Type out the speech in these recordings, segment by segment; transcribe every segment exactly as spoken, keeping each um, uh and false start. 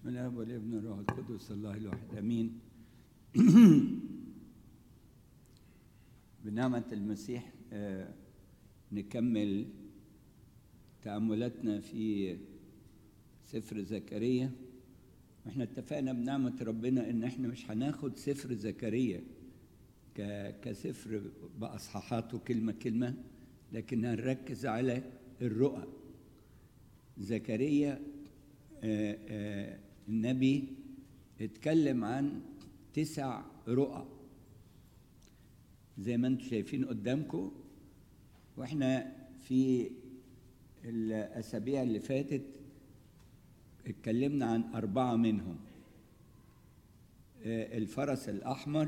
بسم الله والابن والروح القدس الله الواحد امين. بنعمة المسيح آه نكمل تأملاتنا في سفر زكريا. واحنا اتفقنا بنعمة ربنا ان احنا مش هناخد سفر زكريا كسفر بأصحاحاته كلمة كلمة، لكن هنركز على الرؤى. زكريا آه آه النبي اتكلم عن تسع رؤى زي ما انتم شايفين قدامكم، واحنا في الأسابيع اللي فاتت اتكلمنا عن أربعة منهم. الفرس الأحمر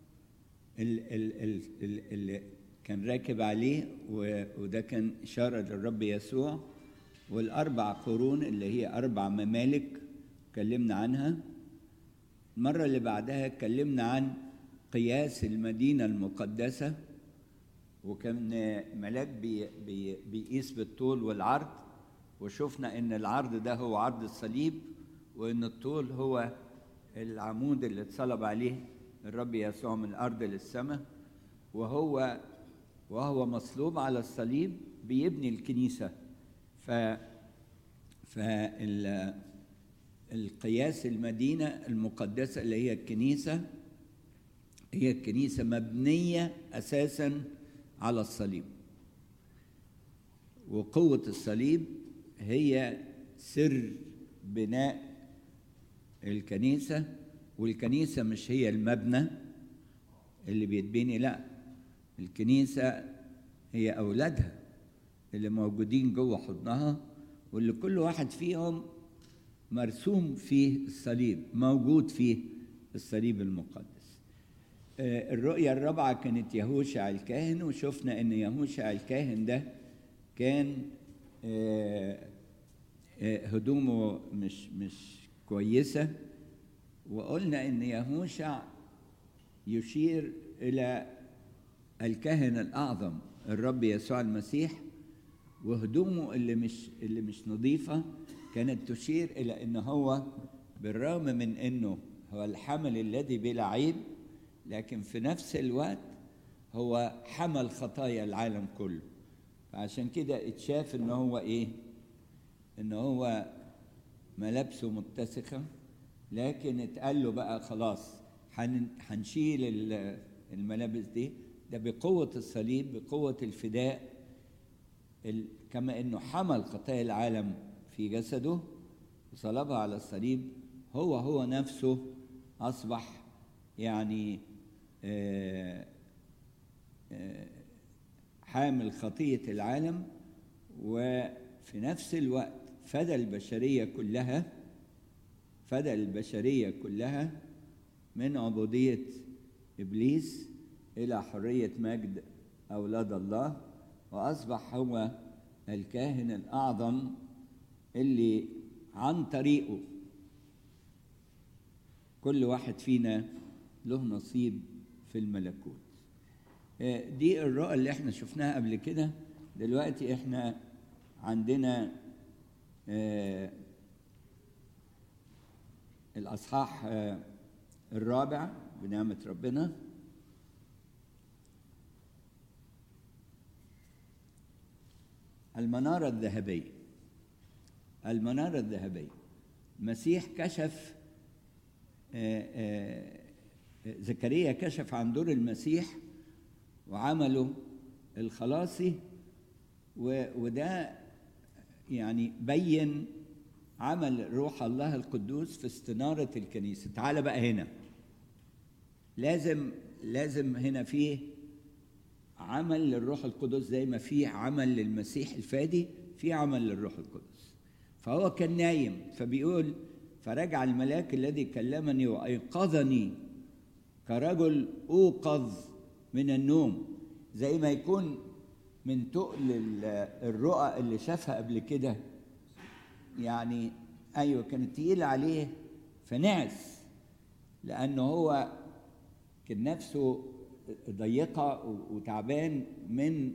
اللي كان راكب عليه وده كان إشارة للرب يسوع، والأربع قرون اللي هي أربع ممالك اتكلمنا عنها. المرة اللي بعدها اتكلمنا عن قياس المدينة المقدسة، وكان ملاك بي بي بيقيس بالطول والعرض، وشفنا ان العرض ده هو عرض الصليب، وان الطول هو العمود اللي اتصلب عليه الرب يسوع من الارض للسماء، وهو وهو مصلوب على الصليب بيبني الكنيسة. ف فال القياس المدينة المقدسة اللي هي الكنيسة، هي الكنيسة مبنية أساساً على الصليب، وقوة الصليب هي سر بناء الكنيسة. والكنيسة مش هي المبنى اللي بيتبني، لا، الكنيسة هي أولادها اللي موجودين جوه حضنها، واللي كل واحد فيهم مرسوم فيه الصليب، موجود فيه الصليب المقدس. الرؤية الرابعة كانت يهوشع الكاهن، وشفنا ان يهوشع الكاهن ده كان هدومه مش مش كويسة، وقلنا ان يهوشع يشير الى الكاهن الأعظم الرب يسوع المسيح، وهدومه اللي مش اللي مش نظيفة كانت تشير إلى أنه هو بالرغم من أنه هو الحمل الذي بلا عيب، لكن في نفس الوقت هو حمل خطايا العالم كله. فعشان كده اتشاف أنه هو إيه؟ أنه هو ملابسه متسخة، لكن اتقال له بقى خلاص هنشيل الملابس دي، ده بقوة الصليب، بقوة الفداء، كما أنه حمل خطايا العالم في جسده وصلبها على الصليب، هو هو نفسه أصبح يعني آآ آآ حامل خطية العالم، وفي نفس الوقت فدى البشرية كلها فدى البشرية كلها من عبودية إبليس إلى حرية مجد أولاد الله، وأصبح هو الكاهن الأعظم اللي عن طريقه كل واحد فينا له نصيب في الملكوت. دي الرؤى اللي احنا شفناها قبل كده. دلوقتي احنا عندنا الأصحاح الرابع بنعمة ربنا. المنارة الذهبية. المنارة الذهبية، المسيح كشف آآ آآ زكريا كشف عن دور المسيح وعمله الخلاصي، وده يعني بين عمل روح الله القدوس في استنارة الكنيسة. تعال بقى هنا، لازم لازم هنا فيه عمل للروح القدس، زي ما فيه عمل للمسيح الفادي في عمل للروح القدس. فهو كان نايم، فبيقول فرجع الملاك الذي كلمني وأيقظني كرجل أوقظ من النوم، زي ما يكون من تقل الرؤى اللي شافها قبل كده، يعني أيوة كانت تقيلة عليه فنعس، لأنه هو كان نفسه ضيقة وتعبان من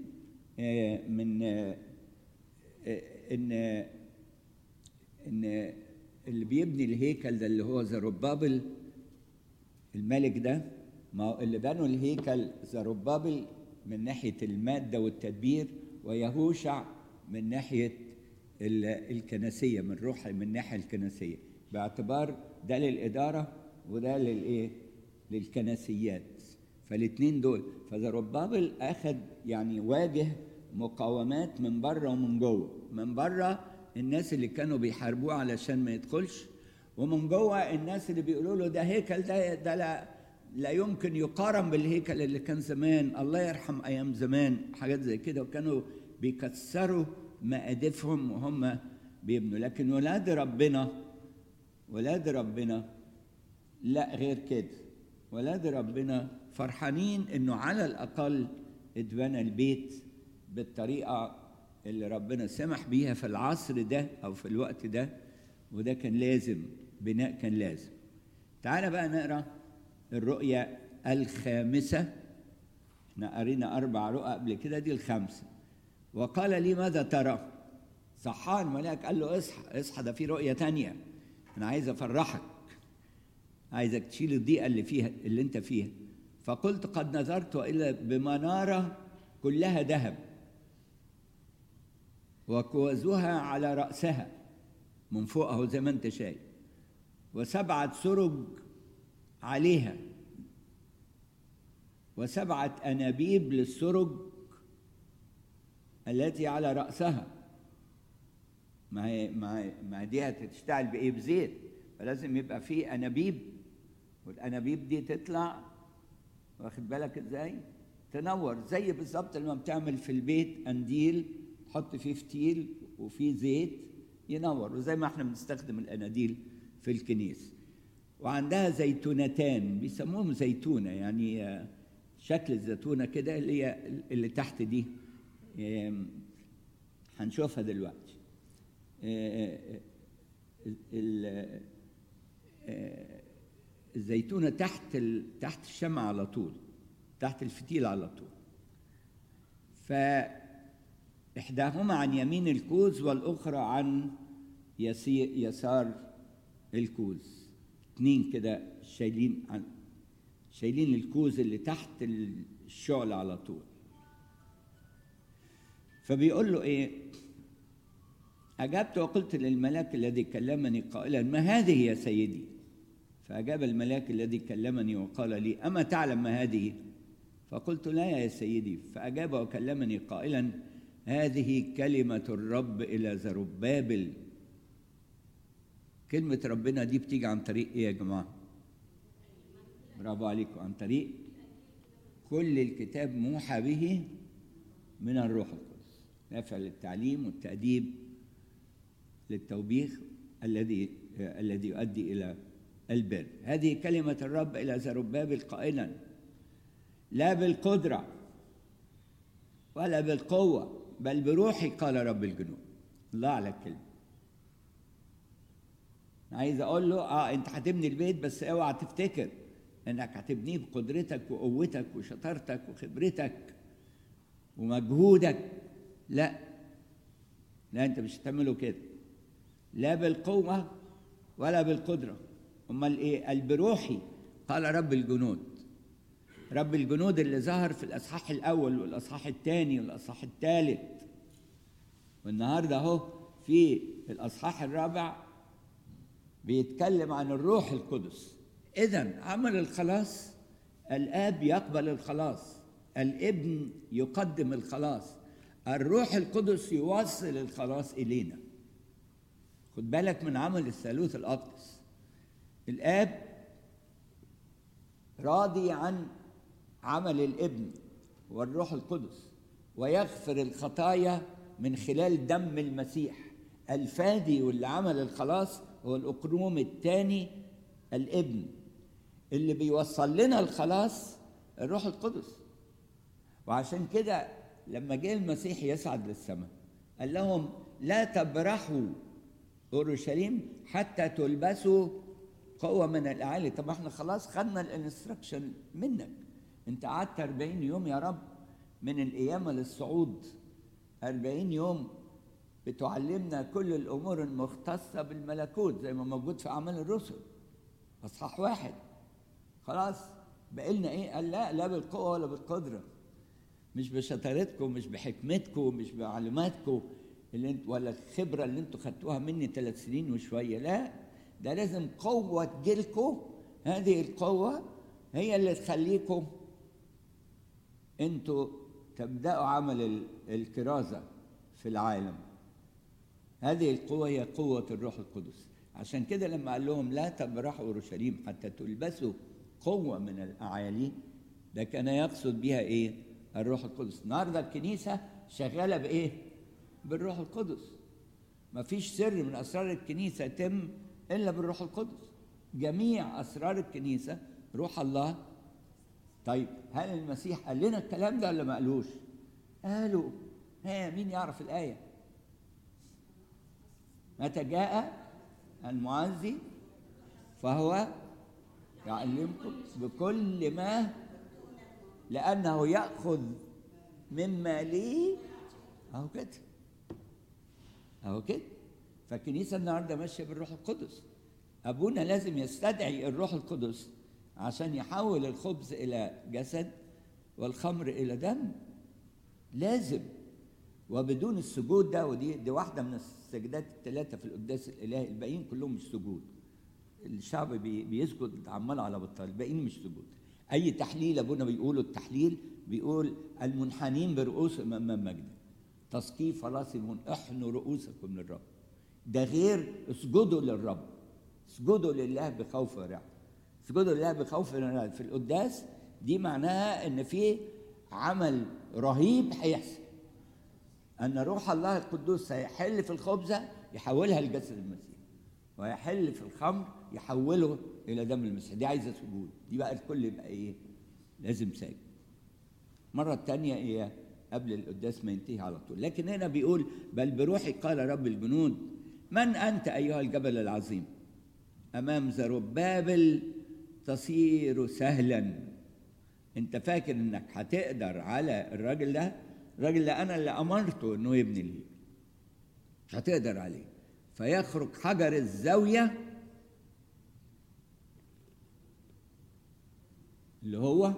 من إن إن اللي بيبني الهيكل ده اللي هو زربابل الملك ده، ما هو اللي بنوا الهيكل زربابل من ناحية المادة والتدبير، ويهوشع من ناحية الكنسية، من روح من الناحية الكنسية، باعتبار ده للإدارة وده للإيه؟ للكنسيات. فالاثنين دول، فزربابل أخذ يعني واجه مقاومات من بره ومن جوه. من بره الناس اللي كانوا بيحاربوه علشان ما يدخلش، ومن جوه الناس اللي بيقولوا له ده هيكل ده ده لا لا يمكن يقارن بالهيكل اللي كان زمان، الله يرحم ايام زمان، حاجات زي كده، وكانوا بيكسروا مقادفهم وهم بيبنوا. لكن ولاد ربنا ولاد ربنا لا غير كده، ولاد ربنا فرحانين انه على الاقل اتبنى البيت بالطريقه اللي ربنا سمح بيها في العصر ده او في الوقت ده، وده كان لازم، بناء كان لازم. تعال بقى نقرا الرؤية الخامسة. احنا قرينا أربع رؤى قبل كده، دي الخامسة. وقال لي ماذا ترى؟ صحان الملاك قال له اصحى اصحى، ده في رؤية تانية، أنا عايز أفرحك، عايزك تشيل الضيقة اللي فيها اللي أنت فيها. فقلت قد نظرت وإلا بمنارة كلها ذهب وكوزها على رأسها من فوق أهو زي ما أنت شايف، وسبعة سرج عليها، وسبعة أنابيب للسرج التي على رأسها. ما هي ما دي هتشتغل بإيه؟ بزيت، فلازم يبقى فيه أنابيب، والأنابيب دي تطلع، واخد بالك إزاي؟ تنور زي بالظبط لما بتعمل في البيت قنديل تحط فيه فتيل وفيه زيت ينور، وزي ما احنا بنستخدم الأناديل في الكنيسة. وعندها زيتونتان بيسموهم زيتونة، يعني شكل الزيتونة كده اللي هي اللي تحت دي، هنشوفها دلوقتي. الزيتونة تحت تحت الشمع على طول، تحت الفتيل على طول. فإحداهما عن يمين الكوز والأخرى عن يسار الكوز، اتنين كده شايلين عن شايلين الكوز اللي تحت الشعلة على طول. فبيقول له ايه؟ أجبت وقلت للملاك الذي كلمني قائلا ما هذه يا سيدي؟ فأجاب الملاك الذي كلمني وقال لي أما تعلم ما هذه؟ فقلت لا يا سيدي. فأجاب وكلمني قائلا هذه كلمة الرب إلى زربابل. كلمة ربنا دي بتيجي عن طريق ايه يا جماعة؟ برافو عليكم، عن طريق كل الكتاب موحى به من الروح القدس، نافع للتعليم والتأديب للتوبيخ الذي الذي يؤدي إلى البر. هذه كلمة الرب إلى زربابل قائلا لا بالقدرة ولا بالقوة بل بروحي قال رب الجنود. الله على الكلمة. عايز أقول له آه أنت هتبني البيت، بس اوعى تفتكر إنك هتبنيه بقدرتك وقوتك وشطارتك وخبرتك ومجهودك. لا لا، أنت مش هتعمله كده، لا بالقوة ولا بالقدرة. أمال إيه؟ قال بروحي قال رب الجنود. رب الجنود اللي ظهر في الأصحاح الأول والأصحاح الثاني والأصحاح الثالث، والنهارده أهو في الأصحاح الرابع بيتكلم عن الروح القدس. إذن عمل الخلاص، الآب يقبل الخلاص، الابن يقدم الخلاص، الروح القدس يوصل الخلاص إلينا. خد بالك من عمل الثالوث الأقدس. الآب راضي عن عمل الابن والروح القدس، ويغفر الخطايا من خلال دم المسيح الفادي، واللي عمل الخلاص هو الأقنوم الثاني الابن، اللي بيوصل لنا الخلاص الروح القدس. وعشان كده لما جاء المسيح يصعد للسماء قال لهم لا تبرحوا اورشليم حتى تلبسوا قوة من الأعالي. طب احنا خلاص خدنا الانستراكشن منك، انت قعدت أربعين يوم يا رب من القيامة للصعود، أربعين يوم بتعلمنا كل الأمور المختصة بالملكوت زي ما موجود في أعمال الرسل أصحاح واحد. خلاص بقى لنا إيه؟ قال لا لا بالقوة ولا بالقدرة، مش بشطارتكم، مش بحكمتكم، مش بمعلوماتكم اللي انت ولا الخبرة اللي انتوا خدتوها مني ثلاث سنين وشوية، لا ده لازم قوة تجيلكم. هذه القوة هي اللي تخليكم انتوا تبدأوا عمل الكرازة في العالم. هذه القوة هي قوة الروح القدس. عشان كده لما قال لهم لا تبرحوا اورشليم حتى تلبسوا قوة من الأعالي، ده كان يقصد بها ايه؟ الروح القدس. النهارده الكنيسة شغالة بايه؟ بالروح القدس. ما فيش سر من أسرار الكنيسة يتم إلا بالروح القدس. جميع أسرار الكنيسة روح الله. طيب هل المسيح قال لنا الكلام ده ولا ما قالوش؟ قالوا. ها مين يعرف الآية؟ متى جاء المعزي فهو يعلمكم بكل ما لأنه يأخذ مما لي. أهو كده أهو كده. فالكنيسة النهاردة ماشية بالروح القدس. أبونا لازم يستدعي الروح القدس عشان يحول الخبز إلى جسد والخمر إلى دم. لازم. وبدون السجود ده، ودي دي واحدة من السجدات الثلاثة في القداس الإلهي، الباقيين كلهم مش سجود. الشعب بي بيسجد عمال على بطال، الباقيين مش سجود. أي تحليل أبونا بيقوله التحليل بيقول المنحنين برؤوسهم أمام مجد تسقيف راسهم احنوا رؤوسكم للرب. ده غير اسجدوا للرب، اسجدوا لله بخوف ورعب. اسجدوا لله بخوف ورعب في القداس دي معناها ان في عمل رهيب هيحصل، ان روح الله القدوس هيحل في الخبزه يحولها لجسد المسيح، ويحل في الخمر يحوله الى دم المسيح. دي عايزه سجود. دي بقى الكل يبقى ايه؟ لازم ساجد. مره الثانيه ايه؟ قبل القداس ما ينتهي على طول. لكن هنا بيقول بل بروحي قال رب الجنود من أنت أيها الجبل العظيم؟ أمام زربابل تصير سهلا. أنت فاكر أنك هتقدر على الراجل ده؟ الراجل ده أنا اللي أمرته أنه يبني لي، مش هتقدر عليه. فيخرج حجر الزاوية اللي هو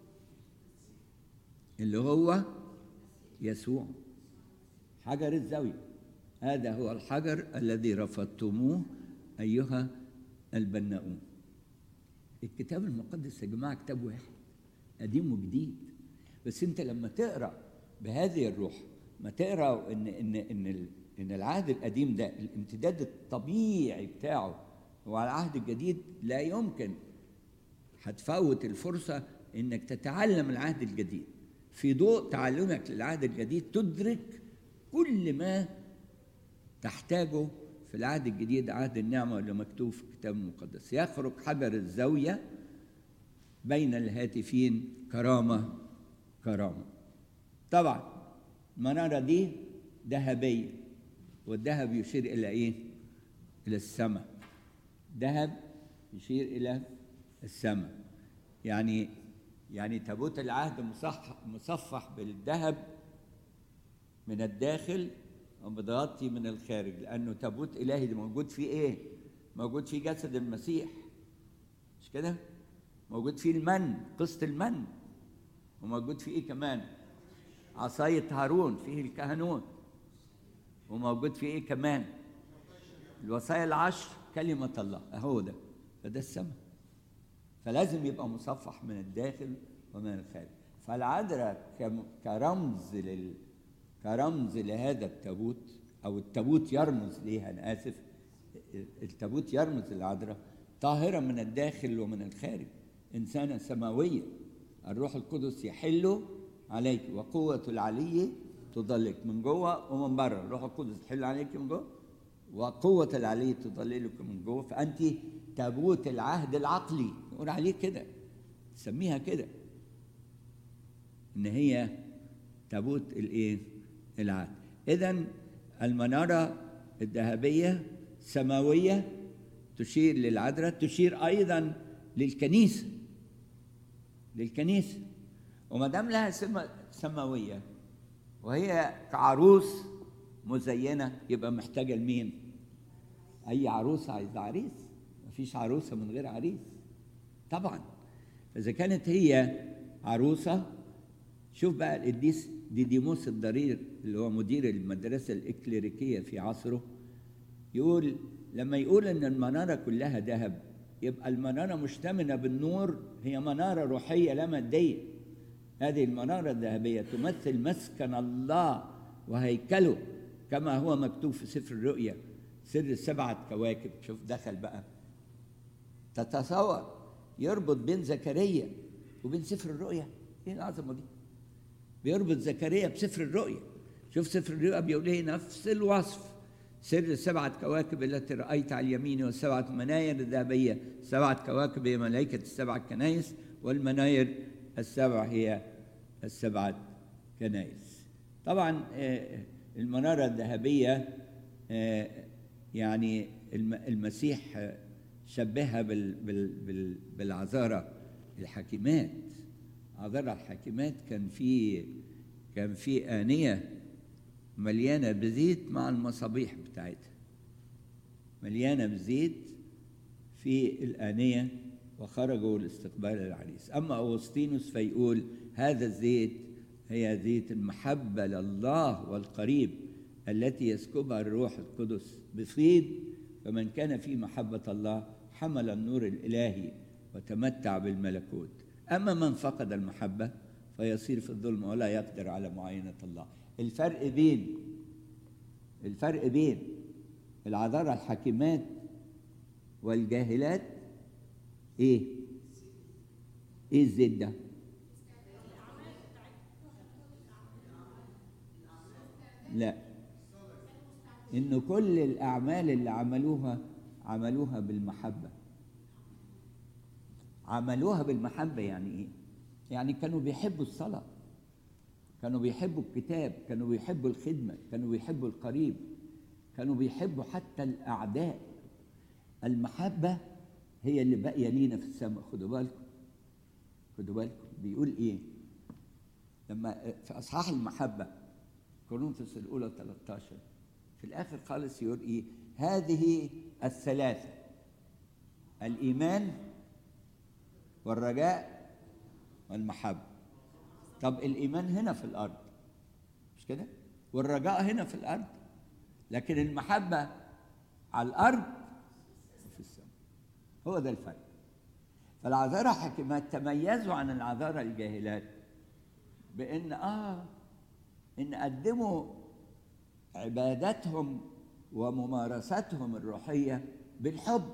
اللي هو يسوع. حجر الزاوية هذا هو الحجر الذي رفضتموه أيها البناؤون. الكتاب المقدس يا جماعة كتاب واحد قديم وجديد، بس أنت لما تقرأ بهذه الروح، ما تقرأ إن إن إن إن العهد القديم ده الامتداد الطبيعي بتاعه هو على العهد الجديد، لا يمكن هتفوت الفرصة إنك تتعلم العهد الجديد. في ضوء تعلمك للعهد الجديد تدرك كل ما تحتاجه في العهد الجديد، عهد النعمة اللي مكتوب في الكتاب المقدس. يخرج حجر الزاوية بين الهاتفين كرامة كرامة. طبعا المنارة دي ذهبية، والذهب يشير إلى إيه؟ إلى السماء. ذهب يشير إلى السماء. يعني يعني تابوت العهد مصفح مصفح بالذهب من الداخل ومتغطي من الخارج، لأنه تابوت إلهي موجود فيه إيه؟ موجود فيه جسد المسيح، مش كده؟ موجود فيه المن، قسط المن، وموجود فيه إيه كمان؟ عصاية هارون، فيه الكهنوت، وموجود فيه إيه كمان؟ الوصايا العشر، كلمة الله، أهو ده. فده السماء. فلازم يبقى مصفح من الداخل ومن الخارج. فالعذراء كرمز لل كرمز لهذا التابوت، او التابوت يرمز ليها، انا اسف، التابوت يرمز للعذراء، طاهره من الداخل ومن الخارج، انسانه سماويه. الروح القدس يحل عليك وقوه العلي تضلك من جوه ومن بره. الروح القدس يحل عليك من جوه وقوه العلي تضللك من جوه. فانت تابوت العهد العقلي، نقول عليه كده، نسميها كده، ان هي تابوت الايه؟ العهد. اذن المناره الذهبيه سماويه تشير للعذراء، تشير ايضا للكنيسه للكنيسه وما دام لها سماويه وهي كعروس مزينة يبقى محتاجة لمين؟ أي عروسة عايزة عريس، مفيش عروسة من غير عريس طبعا. إذا كانت هي عروسة، شوف بقى القديس ديديموس الضرير اللي هو مدير المدرسة الإكليريكية في عصره، يقول لما يقول إن المنارة كلها ذهب، يبقى المنارة مشتملة بالنور، هي منارة روحية لا مادية. هذه المنارة الذهبية تمثل مسكن الله وهيكله، كما هو مكتوب في سفر الرؤيا سر السبعة كواكب. شوف دخل بقى، تتصور يربط بين زكريا وبين سفر الرؤيا، ايه العظمة دي؟ بيربط زكريا بسفر الرؤيا. شوف سفر الرؤيا بيقول ايه؟ نفس الوصف، سر السبعة كواكب التي رأيت على اليمين والسبعة مناير الذهبية. سبعة كواكب هي ملائكة السبع كنائس، والمناير السبع هي السبعة كنائس. طبعا المنارة الذهبية يعني المسيح شبهها بالعذارى الحكيمات. عذارى الحكيمات كان في كان في آنية مليانة بزيت مع المصابيح بتاعتها، مليانة بزيت في الآنية، وخرجوا لاستقبال العريس. أما أغسطينوس فيقول هذا الزيت هي زيت المحبة لله والقريب التي يسكبها الروح القدس بفيض، فمن كان في محبة الله حمل النور الإلهي وتمتع بالملكوت. أما من فقد المحبة فيصير في الظلم ولا يقدر على معاينة الله. الفرق بين الفرق بين العذارى الحكيمات والجاهلات ايه؟ ايه الزيت ده؟ لا، إن كل الأعمال اللي عملوها عملوها بالمحبة. عملوها بالمحبة يعني إيه؟ يعني كانوا بيحبوا الصلاة، كانوا بيحبوا الكتاب، كانوا بيحبوا الخدمة، كانوا بيحبوا القريب، كانوا بيحبوا حتى الأعداء. المحبة هي اللي باقية لينا في السماء. خدوا بالكم خدوا بالكم بيقول إيه لما في أصحاح المحبة كورنثوس الأولى ثلاثة عشر في الآخر خالص يقول إيه؟ هذه الثلاثة، الإيمان والرجاء والمحبة. طب الإيمان هنا في الأرض مش كده؟ والرجاء هنا في الأرض، لكن المحبة على الأرض وفي السماء. هو ده الفرق. فالعذارى حكيمات تميزوا عن العذارى الجاهلات بأن آه إن قدموا عبادتهم وممارستهم الروحية بالحب.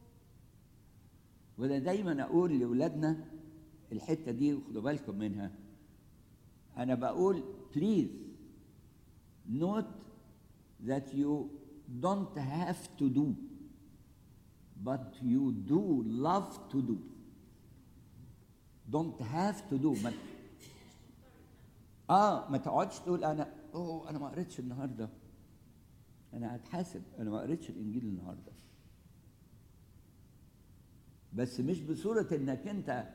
وده دايما أقول لأولادنا الحتة دي وخدوا بالكم منها. أنا بقول please note that you don't have to do but you do love to do. don't have to do ما اه ما تقعدش تقول انا اوه انا ما قريتش النهارده، انا هتحاسب انا ما قريتش الانجيل النهارده. بس مش بصوره انك انت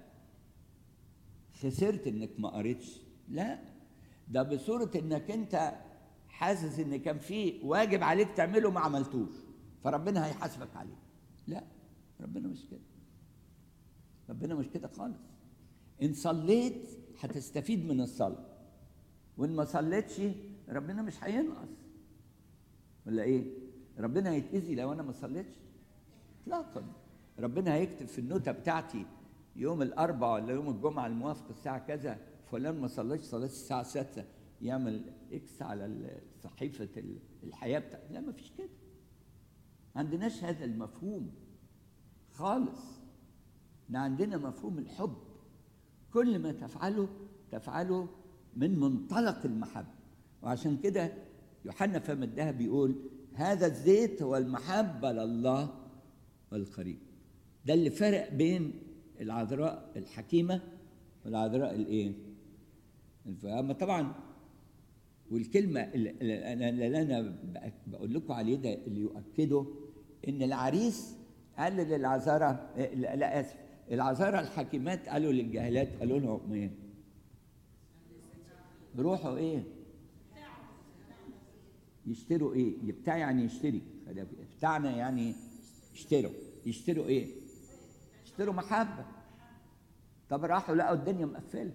خسرت انك ما قريتش، لا، ده بصوره انك انت حاسس ان كان في واجب عليك تعمله ما عملتوش فربنا هيحاسبك عليه. لا، ربنا مش كده، ربنا مش كده خالص. ان صليت هتستفيد من الصلاه، وان ما صليتش ربنا مش هينقص ولا ايه؟ ربنا هيتأذي لو انا ما صليتش؟ اطلاقا. ربنا هيكتب في النوتة بتاعتي يوم الاربعاء ولا يوم الجمعه الموافق الساعه كذا فلان ما صليتش صلاه الساعه ستة، يعمل اكس على صحيفه الحياه بتاعتي؟ لا، ما فيش كده. ما عندناش هذا المفهوم خالص. احنا عندنا مفهوم الحب، كل ما تفعله تفعله من منطلق المحبة. وعشان كده يوحنا فم الذهب بيقول هذا الزيت هو المحبة لله والقريب. ده اللي فرق بين العذراء الحكيمة والعذراء الايه؟ اما طبعا والكلمة اللي انا اللي انا بقول لكم عليه ده اللي يؤكده ان العريس قال للعذراء، لا اسف، العذراء الحكيمات قالوا للجاهلات، قالوا لهم ايه؟ روحوا ايه؟ يشتروا ايه؟ يبتاع يعني يشتري، بتاعنا يعني يشتروا. يشتروا ايه؟ يشتروا محبة. طب راحوا لقوا الدنيا مقفلة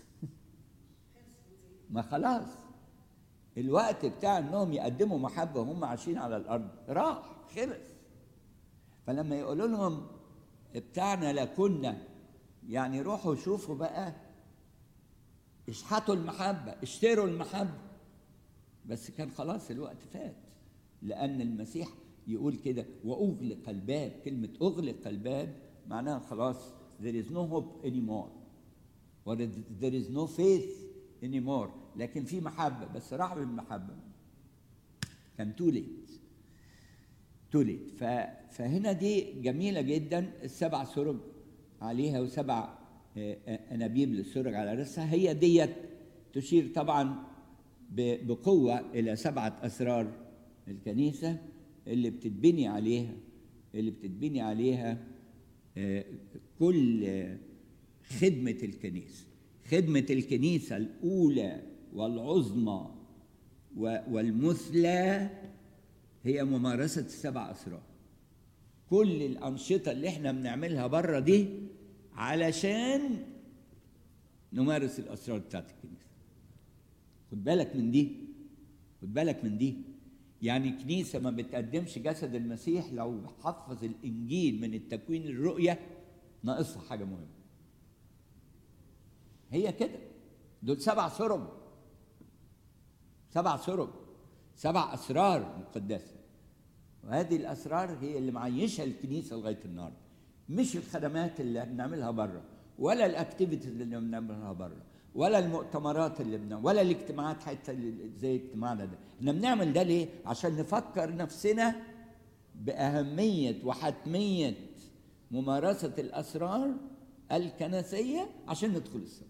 ما خلاص الوقت بتاع انهم يقدموا محبة وهم عايشين على الارض راح خلص. فلما يقولوا لهم بتاعنا لكنا، يعني روحوا شوفوا بقى، اشحتوا المحبة، اشتروا المحبة. بس كان خلاص الوقت فات، لأن المسيح يقول كده وأغلق الباب. كلمة أغلق الباب معناها خلاص there is no hope anymore or there is no faith anymore. لكن في محبة، بس راحوا بالمحبة كان too late too late. فهنا دي جميلة جدا، السبع سرج عليها وسبع أنابيب للسرج على رأسها، هي ديت تشير طبعا بقوة إلى سبعة أسرار الكنيسة اللي بتتبني عليها اللي بتتبني عليها كل خدمة الكنيسة. خدمة الكنيسة الأولى والعظمى والمثلى هي ممارسة السبع أسرار. كل الأنشطة اللي احنا بنعملها بره دي علشان نمارس الأسرار بتاعت الكنيسة. خد بالك من دي، خد بالك من دي. يعني كنيسة ما بتقدمش جسد المسيح لو حفظ الإنجيل من التكوين للرؤية ناقصها حاجة مهمة. هي كده، دول سبع سرج، سبع سرج، سبع أسرار مقدسة، وهذه الأسرار هي اللي معيشها الكنيسة لغاية النهاردة، مش الخدمات اللي بنعملها بره، ولا الأكتيفيتيز اللي بنعملها بره، ولا المؤتمرات اللي بنعملها، ولا الاجتماعات حتى زي اجتماعنا ده. احنا بنعمل ده ليه؟ عشان نفكر نفسنا بأهمية وحتمية ممارسة الأسرار الكنسية عشان ندخل السماء.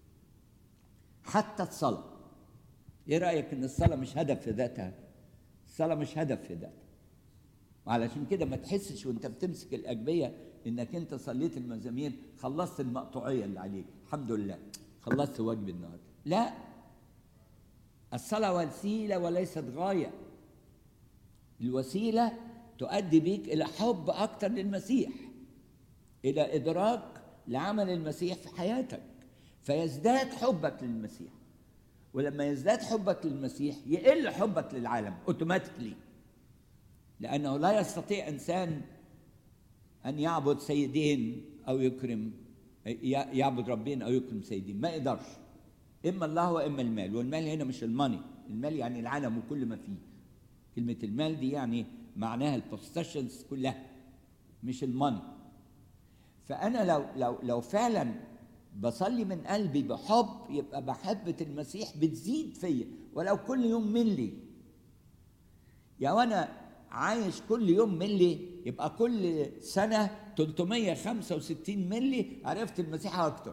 حتى الصلاة، ايه رأيك ان الصلاة مش هدف في ذاتها؟ الصلاة مش هدف في ذاتها، وعلشان كده ما تحسش وانت بتمسك الأجبية انك انت صليت المزامير خلصت المقطوعية اللي عليك، الحمد لله خلصت واجب النهارده. لا، الصلاة وسيلة وليست غاية. الوسيلة تؤدي بيك إلى حب أكتر للمسيح، إلى إدراك لعمل المسيح في حياتك، فيزداد حبك للمسيح. ولما يزداد حبك للمسيح يقل حبك للعالم اوتوماتيكلي، لأنه لا يستطيع إنسان أن يعبد سيدين أو يكرم يعبد ربين أو يكرم سيدين، ما يقدرش. إما الله وإما المال، والمال هنا مش الماني، المال يعني العالم وكل ما فيه. كلمة المال دي يعني معناها البوستيشنز كلها، مش الماني. فأنا لو لو لو فعلا بصلي من قلبي بحب، يبقى محبة المسيح بتزيد فيا ولو كل يوم ملي. يا وانا عايش كل يوم ملي، يبقى كل سنة ثلاثمية وخمسة وستين ملي عرفت المسيح أكتر.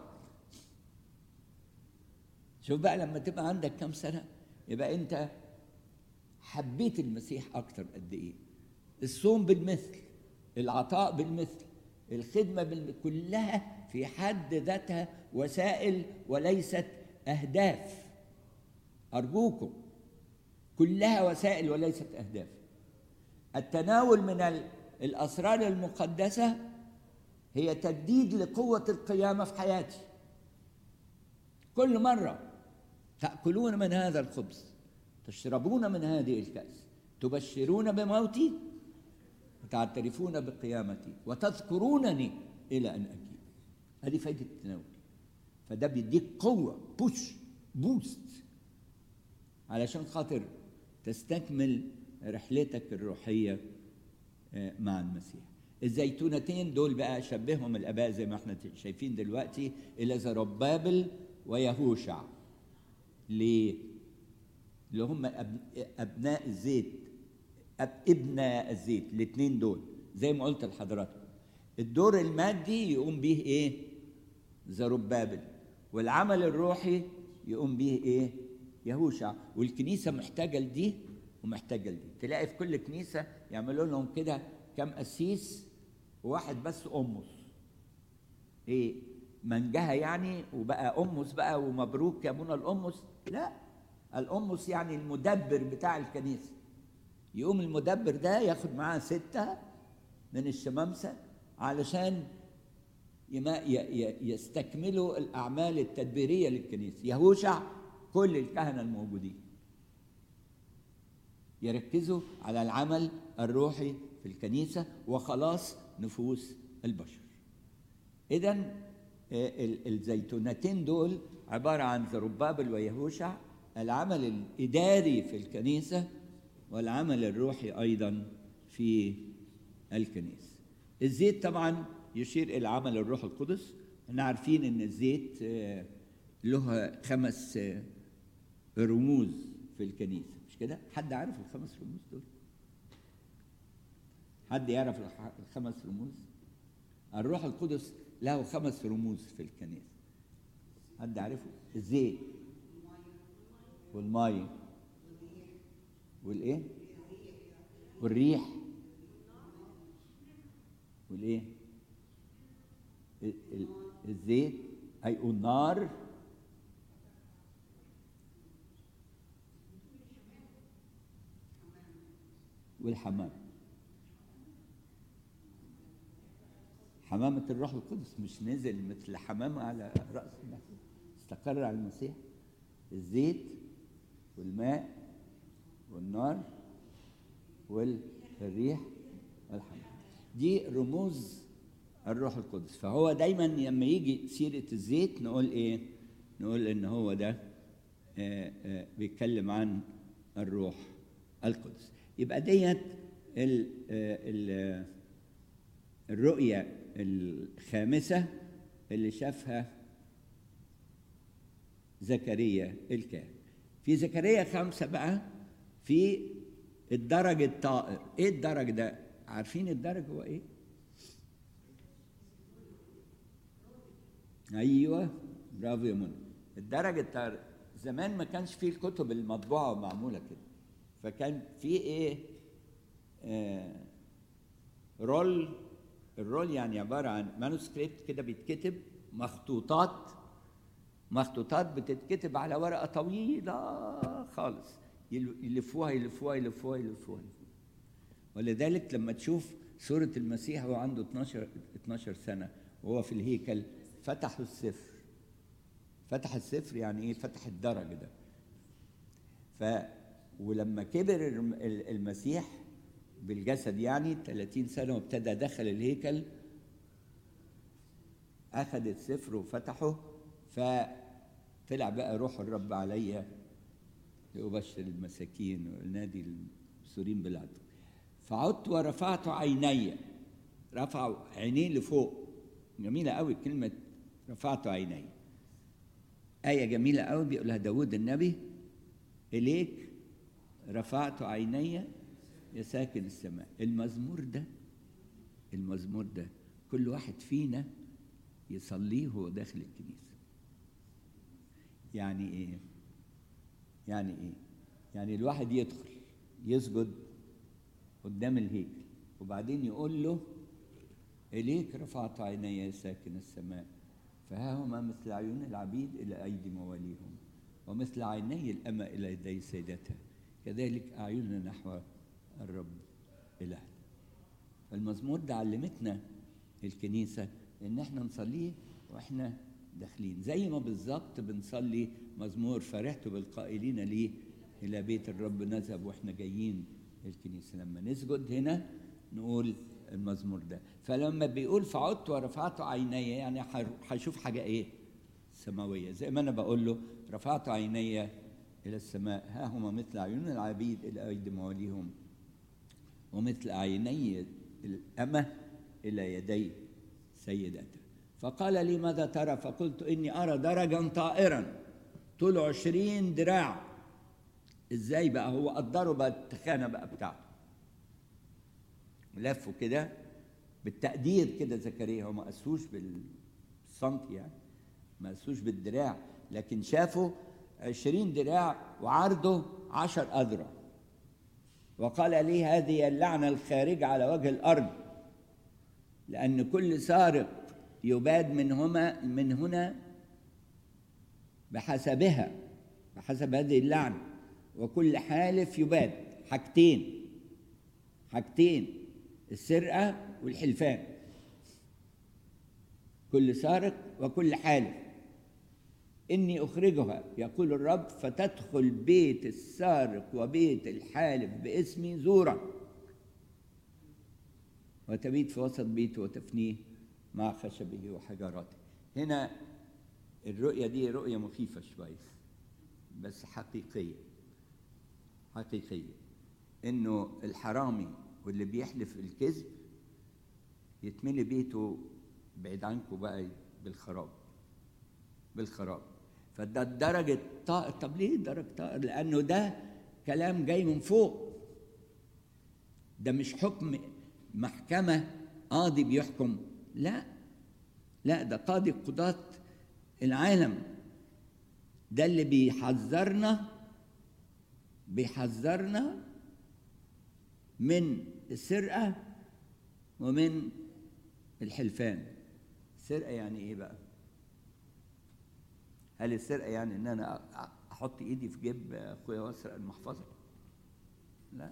شوف بقى لما تبقى عندك كم سنة يبقى أنت حبيت المسيح أكتر قد إيه. الصوم بالمثل، العطاء بالمثل، الخدمة بالمثل، كلها في حد ذاتها وسائل وليست أهداف. أرجوكم، كلها وسائل وليست أهداف. التناول من الأسرار المقدسة هي تجديد لقوة القيامة في حياتي. كل مرة تأكلون من هذا الخبز، تشربون من هذه الكأس، تبشرون بموتي وتعترفون بقيامتي وتذكرونني إلى أن أجيب. هذه فائدة التناول. فده بيديك قوة، بوش بوست، علشان خاطر تستكمل رحلتك الروحية مع المسيح. الزيتونتين دول بقى شبههم الآباء زي ما احنا شايفين دلوقتي إلى زربابل ويهوشع. ليه؟ اللي هم أبناء الزيت، ابناء الزيت، الاثنين دول زي ما قلت لحضراتكم. الدور المادي يقوم به ايه؟ زربابل، والعمل الروحي يقوم به ايه؟ يهوشع. والكنيسة محتاجة لدي ومحتاجة لدي. تلاقي في كل كنيسة يعملوا لهم كده كم قسيس وواحد بس أمس، ايه منجها يعني، وبقى أمس بقى ومبروك يا ابونا الأمس. لا، الأمس يعني المدبر بتاع الكنيسة. يقوم المدبر ده ياخد معاه ستة من الشمامسة علشان يستكملوا الأعمال التدبيرية للكنيسة. يهوشع كل الكهنة الموجودين يركزوا على العمل الروحي في الكنيسة وخلاص نفوس البشر. إذن الزيتونتين دول عبارة عن زربابل ويهوشع، العمل الإداري في الكنيسة والعمل الروحي أيضا في الكنيسة. الزيت طبعا يشير إلى عمل الروح القدس. احنا عارفين إن الزيت له خمس رموز في الكنيسة، مش كده؟ حد عارف الخمس رموز دول؟ حد يعرف الخمس رموز؟ الروح القدس له خمس رموز في الكنيسة. حد عارفه؟ الزيت والماء والايه؟ والريح والايه؟ الزيت اي النار والحمام. حمامة الروح القدس مش نزل مثل حمامة على رأس المسيح، استقر على المسيح. الزيت والماء والنار والريح والحمام، دي رموز الروح القدس. فهو دايما لما يجي سيرة الزيت نقول ايه؟ نقول ان هو ده آآ آآ بيتكلم عن الروح القدس. يبقى ديت ال ال الرؤية الخامسة اللي شافها زكريا الكاهن. في زكريا خمسة بقى في الدرج الطائر. ايه الدرج ده؟ عارفين الدرج هو ايه؟ ايوه برافو يا منى. الدرج الطائر زمان ما كانش فيه الكتب المطبوعة ومعمولة كده، فكان في ايه؟ آه رول. الرول يعني عبارة عن مانوسكريبت كده بيتكتب، مخطوطات مخطوطات بتتكتب على ورقة طويلة خالص، يلفوها يلفوها يلفوها يلفوها. ولذلك لما تشوف صورة المسيح وهو عنده اتناشر سنة وهو في الهيكل، فتحوا السفر. فتح السفر يعني ايه؟ فتح الدرج ده. ف ولما كبر المسيح بالجسد يعني ثلاثين سنة وابتدى دخل الهيكل، أخذ السفر وفتحه، فطلع بقى روح الرب عليا لأبشر المساكين والنادي المسورين بالعدل. فعدت ورفعت عيني. رفع عينيه لفوق. جميلة قوي كلمة رفعت عيني. آية جميلة قوي بيقولها داود النبي: إليك رفعت عيني يا ساكن السماء. المزمور ده المزمور ده كل واحد فينا يصليه وهو داخل الكنيسة. يعني ايه؟ يعني ايه؟ يعني الواحد يدخل يسجد قدام الهيكل وبعدين يقول له: إليك رفعت عيني يا ساكن السماء، فها هما مثل عيون العبيد إلى أيدي مواليهم، ومثل عيني الأمة إلى يدي سيدتها، كذلك أعيننا نحو الرب إلهنا. المزمور ده علمتنا الكنيسة إن احنا نصليه وإحنا داخلين، زي ما بالظبط بنصلي مزمور فرحت بالقائلين لي إلى بيت الرب نذهب وإحنا جايين الكنيسة. لما نسجد هنا نقول المزمور ده. فلما بيقول فعدت ورفعت عيني يعني هشوف حاجة إيه؟ سماوية. زي ما أنا بقول له رفعت عيني إلى السماء، ها هما مثل عيون العبيد إلى أيدي مواليهم، ومثل عيني الأمة إلى يدي سيدتها. فقال لي: ماذا ترى؟ فقلت: إني أرى درجا طائرا طوله عشرين ذراع. إزاي بقى؟ هو قدره بقى التخانة بقى بتاعته، لفه كده بالتقدير كده. زكريا هو ما قاسوش بالسنتي يعني، ما قاسوش بالذراع، لكن شافه عشرين ذراع وعرضه عشر أذرع. وقال لي: هذه اللعنة الخارجة على وجه الأرض، لأن كل سارق يباد منهما من هنا بحسبها، بحسب هذه اللعنة، وكل حالف يباد. حاجتين حاجتين السرقة والحلفان، كل سارق وكل حالف إني أخرجها يقول الرب، فتدخل بيت السارق وبيت الحالف باسمي زورا، وتبيت في وسط بيته وتفنيه مع خشبه وحجاراته. هنا الرؤية دي رؤية مخيفة شوية بس حقيقية حقيقية، إنه الحرامي واللي بيحلف الكذب يتملي بيته بعيد عنكم بقى بالخراب بالخراب. فده درجة طائر. طب ليه درجة طائر؟ لأنه ده كلام جاي من فوق، ده مش حكم محكمة قاضي بيحكم، لا لا، ده قاضي قضاة العالم، ده اللي بيحذرنا بيحذرنا من السرقة ومن الحلفان. السرقة يعني ايه بقى؟ هل السرقة يعني ان انا احط ايدي في جيب اخويا واسرق المحفظة؟ لا،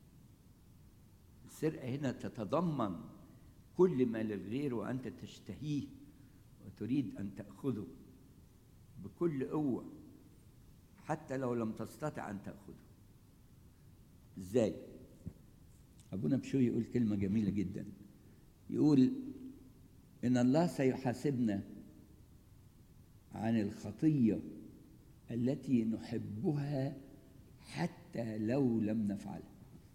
السرقة هنا تتضمن كل ما للغير وانت تشتهيه وتريد ان تأخذه بكل قوة حتى لو لم تستطع ان تأخذه. ازاي؟ ابونا بشوي يقول كلمة جميلة جدا، يقول ان الله سيحاسبنا عن الخطية التي نحبها حتى لو لم نفعلها.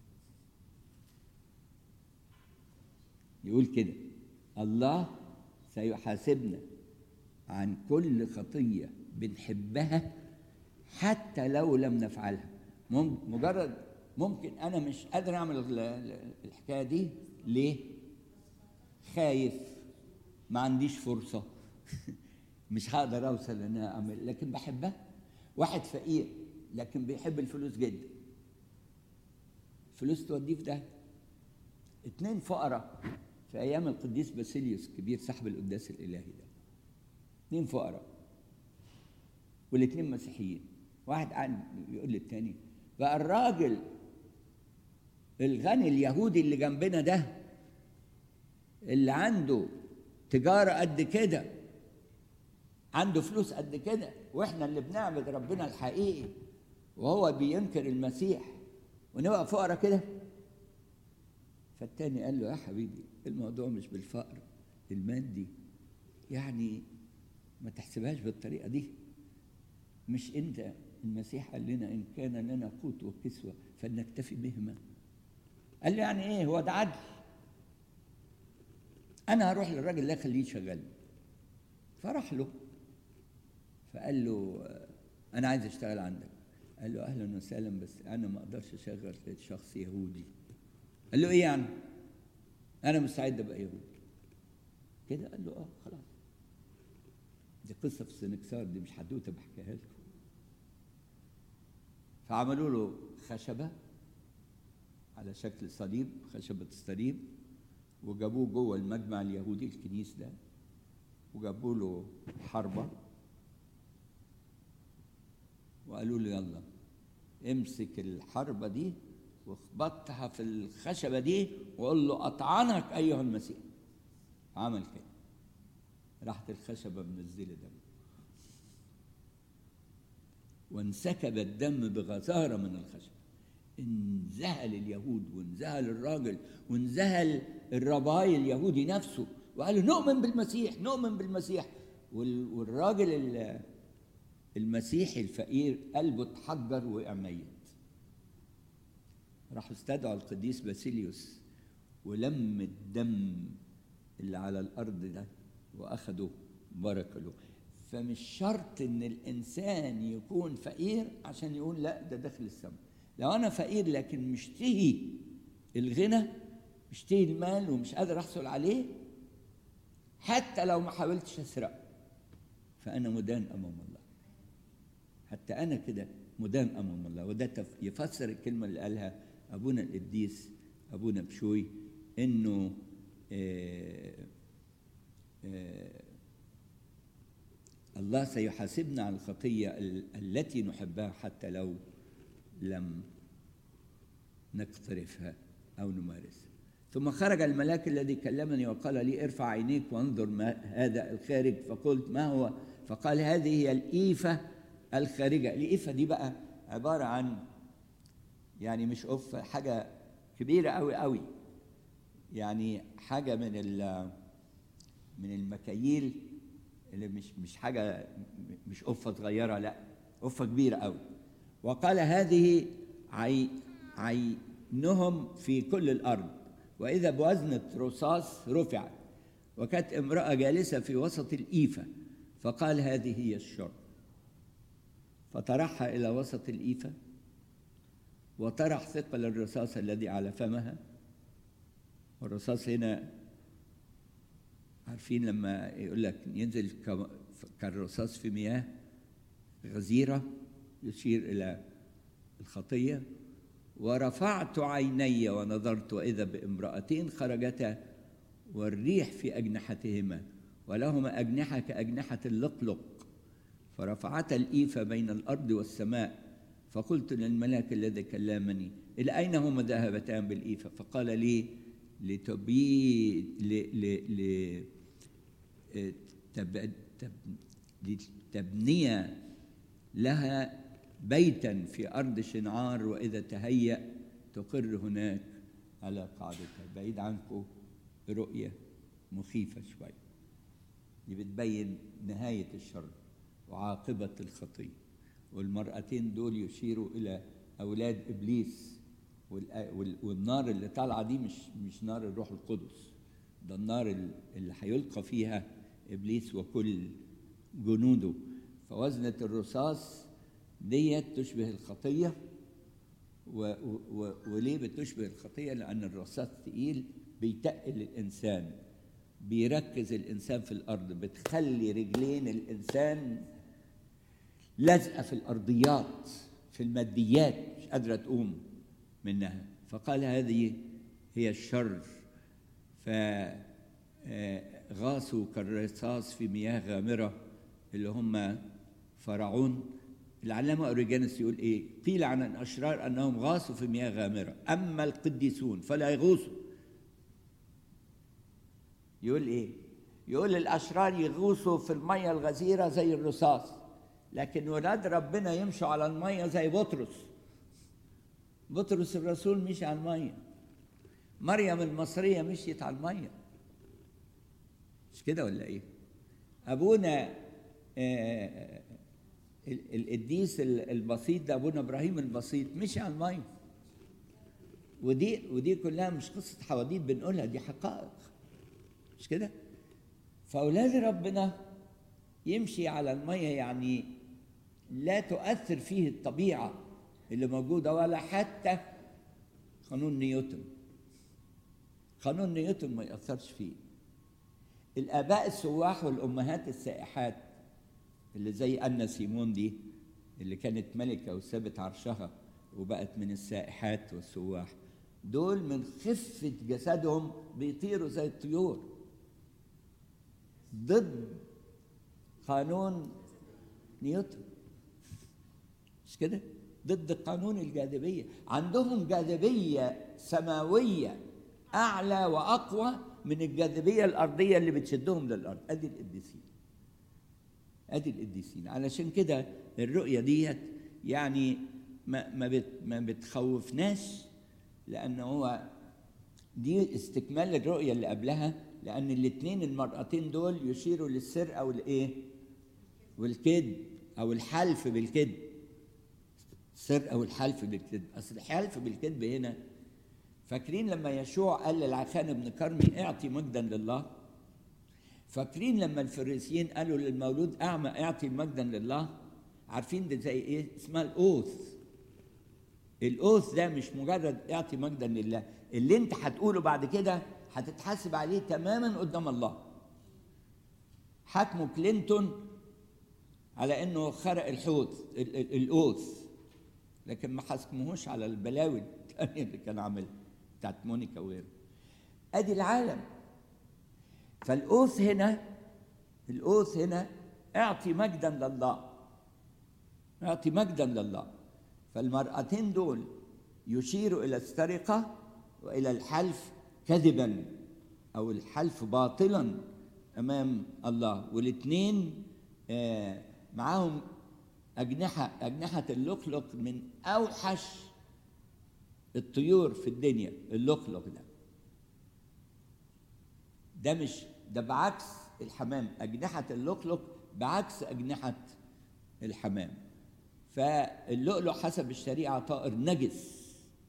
يقول كده الله سيحاسبنا عن كل خطية بنحبها حتى لو لم نفعلها. مجرد ممكن أنا مش قادر أعمل الحكاية دي، ليه؟ خايف، ما عنديش فرصة مش هقدر أوصل إن أنا أعمل، لكن بحبها. واحد فقير لكن بيحب الفلوس جدا، الفلوس توديه في ده. اتنين فقراء في أيام القديس باسيليوس كبير صاحب القداس الإلهي ده، اتنين فقراء والاتنين مسيحيين. واحد قاعد يقول للتاني بقى الراجل الغني اليهودي اللي جنبنا ده اللي عنده تجارة قد كده، عنده فلوس قد كده، واحنا اللي بنعبد ربنا الحقيقي وهو بينكر المسيح ونبقى فقراء كده. فالتاني قال له يا حبيبي الموضوع مش بالفقر المادي، يعني ما تحسبهاش بالطريقة دي. مش انت المسيح قال لنا ان كان لنا قوت وكسوة فلنكتفي بهما؟ قال له يعني ايه، هو ده عدل؟ انا هروح للراجل ده خليه يشغلني. فراح له فقال له انا عايز اشتغل عندك. قال له اهلا وسهلا بس انا ما اقدرش اشغل شخص يهودي. قال له ايه يعني؟ انا مستعد ابقى يهودي كده. قال له اه خلاص، دي قصه في السنكسار، دي مش حدوته بحكيها لكم. فعملوا له خشبه على شكل صليب، خشبه الصليب، وجابوه جوه المجمع اليهودي الكنيس ده، وجابوا له حربه وقالوا له يلا امسك الحربه دي واخبطها في الخشبه دي وقول له اطعنك ايها المسيح. عمل كده، راحت الخشبه منزله دم وانسكب الدم بغزاره من الخشبه. انذهل اليهود وانذهل الراجل وانذهل الرباي اليهودي نفسه، وقالوا نؤمن بالمسيح نؤمن بالمسيح. والراجل المسيحي الفقير قلبه اتحجر وقع ميت. راحوا استدعوا القديس باسيليوس ولم الدم اللي على الارض ده واخدوا بركه له. فمش شرط ان الانسان يكون فقير عشان يقول لا ده داخل السماء. لو انا فقير لكن مشتهي الغنى، مشتهي المال ومش قادر احصل عليه، حتى لو ما حاولتش اسرقه فانا مدان امام الله. حتى انا كده مدان امام الله. وده يفسر الكلمه اللي قالها ابونا القديس ابونا بشوي، انه آآ آآ الله سيحاسبنا عن الخطية التي نحبها حتى لو لم نقترفها أو نمارسها. ثم خرج الملاك الذي كلمني وقال لي ارفع عينيك وانظر ما هذا الخارج، فقلت ما هو؟ فقال هذه هي الإيفة الخارجة. الإيفة دي بقى عبارة عن يعني مش أوفة، حاجة كبيرة أوي أوي، يعني حاجة من من المكاييل اللي مش مش حاجة، مش أوفة صغيرة، لا أوفة كبيرة أوي. وقال هذه عي عينهم في كل الأرض، وإذا بوزنة رصاص رفعت، وكانت امرأة جالسة في وسط الإيفة، فقال هذه هي الشر، فطرحها إلى وسط الإيفة وطرح ثقل الرصاص الذي على فمها. والرصاص هنا عارفين لما يقول لك ينزل كالرصاص في مياه غزيرة يشير إلى الخطية. ورفعت عيني ونظرت وإذا بامرأتين خرجتا والريح في أجنحتهما ولهما أجنحة كأجنحة اللقلق، فرفعتا الإيفة بين الأرض والسماء. فقلت للملاك الذي كلمني إلى أين هما ذهبتان بالإيفة؟ فقال لي لتبي ل... ل... تب... تب... لتبني لها بيتا في أرض شنعار، وإذا تهيأ تقر هناك على قاعدتها. بعيد عنكم رؤية مخيفة شوي، دي بتبين نهاية الشر وعاقبة الخطية. والمرأتين دول يشيروا إلى أولاد إبليس، والنار اللي طالعة دي مش مش نار الروح القدس، ده النار اللي هيلقى فيها إبليس وكل جنوده. فوزنة الرصاص ديت تشبه الخطية. و و وليه بتشبه الخطية؟ لأن الرصاص تقيل بيتقل الإنسان، بيركز الإنسان في الأرض، بتخلي رجلين الإنسان لازقة في الأرضيات، في الماديات، مش قادرة تقوم منها. فقال هذه هي الشر، فغاصوا كالرصاص في مياه غامرة، اللي هم فرعون. العلامة أوريجانوس يقول إيه؟ قيل عن الأشرار أنهم غاصوا في مياه غامرة، أما القديسون فلا يغوصوا. يقول إيه؟ يقول الأشرار يغوصوا في المية الغزيرة زي الرصاص، لكن ولاد ربنا يمشوا على المية زي بطرس. بطرس الرسول مشي على المية، مريم المصرية مشيت على المية، مش كده ولا إيه؟ أبونا آه القديس البسيط ده، أبونا إبراهيم البسيط، مشي على المية. ودي ودي كلها مش قصة حواديت بنقولها، دي حقائق، مش كده؟ فأولاد ربنا يمشي على المية، يعني لا تؤثر فيه الطبيعة اللي موجودة ولا حتى قانون نيوتن. قانون نيوتن ما يأثرش فيه. الآباء السواح والأمهات السائحات اللي زي أنا سيمون دي، اللي كانت ملكة وسابت عرشها وبقت من السائحات والسواح، دول من خفة جسدهم بيطيروا زي الطيور ضد قانون نيوتن، مش كده؟ ضد قانون الجاذبية. عندهم جاذبية سماوية أعلى وأقوى من الجاذبية الأرضية اللي بتشدهم للأرض. أدي القديسين، أدي القديسين. علشان كده الرؤية ديت يعني ما ما بت ما بتخوفناش، لأن هو دي استكمال الرؤية اللي قبلها، لأن الاثنين المرأتين دول يشيروا للسرقة والإيه؟ والكذب، أو الحلف بالكذب. السرقة والحلف بالكذب. أصل الحلف بالكذب هنا، فاكرين لما يشوع قال للعخان بن كرمي اعطي مجدا لله؟ فاكرين لما الفريسيين قالوا للمولود أعمى اعطي مجدا لله؟ عارفين ده زي إيه؟ اسمها الأوث. الأوث ده مش مجرد اعطي مجدا لله، اللي انت هتقوله بعد كده هتتحاسب عليه تماما قدام الله. حكموا كلينتون على انه خرق الحوت الأوث، لكن ما حكموهوش على البلاوي الثانيه اللي كان عاملها بتاعت مونيكا وغيره. ادي العالم. فالأوث هنا، الأوث هنا اعطي مجدا لله، اعطي مجدا لله. فالمرأتين دول يشيروا إلى السرقة وإلى الحلف كذبا أو الحلف باطلا أمام الله، والاثنين آه معاهم أجنحة أجنحة اللقلق من أوحش الطيور في الدنيا. اللقلق ده ده مش ده بعكس الحمام، أجنحة اللقلق بعكس أجنحة الحمام. فاللؤلؤ حسب الشريعة طائر نجس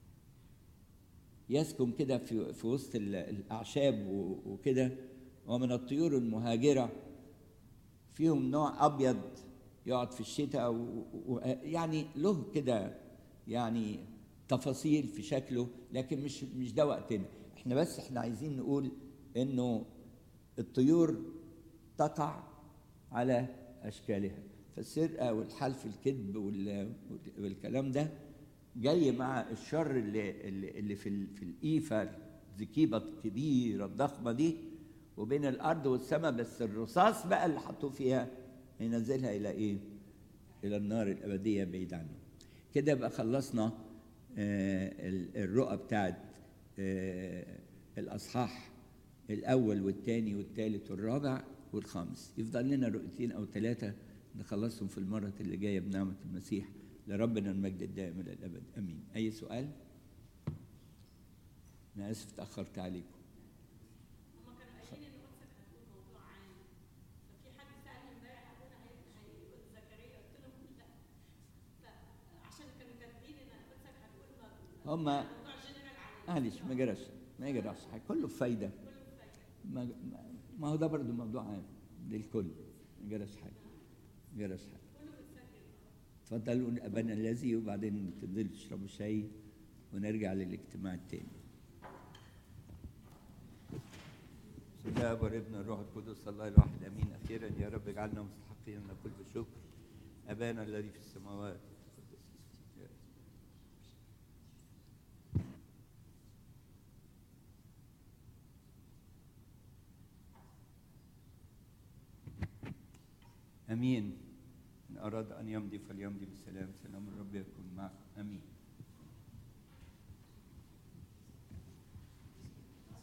يسكن كده في في وسط الأعشاب وكده، ومن الطيور المهاجرة، فيهم نوع أبيض يقعد في الشتاء، ويعني له كده يعني تفاصيل في شكله، لكن مش مش ده وقتنا احنا. بس احنا عايزين نقول انه الطيور تقع على اشكالها. فالسرقه والحلف الكذب والكلام ده جاي مع الشر اللي اللي في في الايفه الزكيبه الكبيره الضخمه دي وبين الارض والسماء. بس الرصاص بقى اللي حطوه فيها ينزلها الى ايه؟ الى النار الابديه بعيد عنه. كده بقى خلصنا الرؤى بتاعت الاصحاح الاول والثاني والثالث والرابع والخامس. يفضل لنا رؤيتين او ثلاثه نخلصهم في المره اللي جايه بنعمه المسيح. لربنا المجد الدائم الى الابد، امين. اي سؤال؟ انا اسف تاخرت عليكم. هم كانوا قايلين ان قدسك هتقول موضوع عام، ففي حد سالني امبارح ابونا هيقول زكريا، قلت لهم لا، عشان كانوا كاتبين ان قدسك هتقول هم موضوع جنرال عام. معلش ما جراش ما جراش كله بفايده. ما ما هو ده برضه موضوع عام للكل، ما جراش حاجه ما جراش حاجه. اتفضلوا ابانا الذي، وبعدين تنزلوا تشربوا شاي ونرجع للاجتماع التاني. الاب والابن والروح القدس الله الواحد امين. اخيرا يا رب اجعلنا مستحقين ان نقول بشكر ابانا الذي في السماوات. امين. ان اراد ان يمضي فليمضي بسلام. سلام الرب يكون معكم. امين.